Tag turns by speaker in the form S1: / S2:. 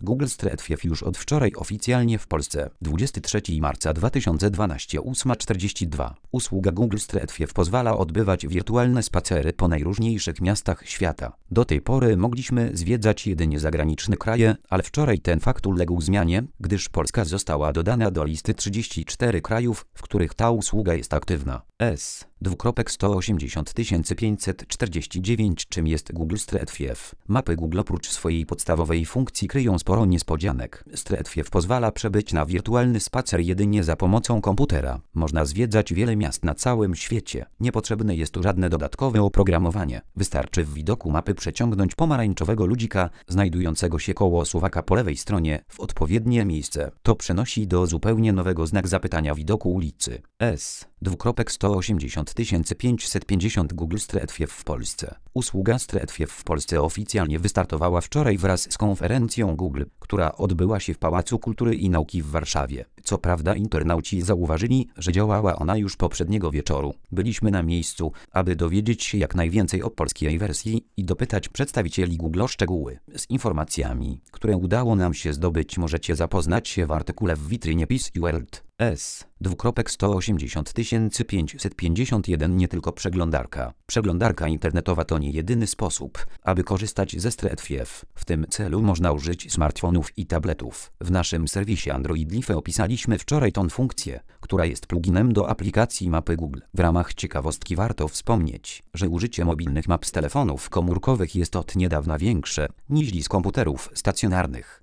S1: Google Street View już od wczoraj oficjalnie w Polsce. 23 marca 2012, 8:42. Usługa Google Street View pozwala odbywać wirtualne spacery po najróżniejszych miastach świata. Do tej pory mogliśmy zwiedzać jedynie zagraniczne kraje, ale wczoraj ten fakt uległ zmianie, gdyż Polska została dodana do listy 34 krajów, w których ta usługa jest aktywna. S:180549. Czym jest Google Street View? Mapy Google oprócz swojej podstawowej funkcji kryją sporo niespodzianek. Street View pozwala przebyć na wirtualny spacer jedynie za pomocą komputera. Można zwiedzać wiele miast na całym świecie. Niepotrzebne jest tu żadne dodatkowe oprogramowanie. Wystarczy w widoku mapy przeciągnąć pomarańczowego ludzika znajdującego się koło suwaka po lewej stronie w odpowiednie miejsce. To przenosi do zupełnie nowego znak zapytania widoku ulicy. S:180550. Google Street View w Polsce. Usługa Street View w Polsce oficjalnie wystartowała wczoraj wraz z konferencją Google, która odbyła się w Pałacu Kultury i Nauki w Warszawie. Co prawda internauci zauważyli, że działała ona już poprzedniego wieczoru. Byliśmy na miejscu, aby dowiedzieć się jak najwięcej o polskiej wersji i dopytać przedstawicieli Google o szczegóły. Z informacjami, które udało nam się zdobyć, możecie zapoznać się w artykule w witrynie PC World. S:180551. Nie tylko przeglądarka. Przeglądarka internetowa to nie jedyny sposób, aby korzystać ze Street View. W tym celu można użyć smartfonów i tabletów. W naszym serwisie Android Life opisaliśmy wczoraj tą funkcję, która jest pluginem do aplikacji mapy Google. W ramach ciekawostki warto wspomnieć, że użycie mobilnych map z telefonów komórkowych jest od niedawna większe niż z komputerów stacjonarnych.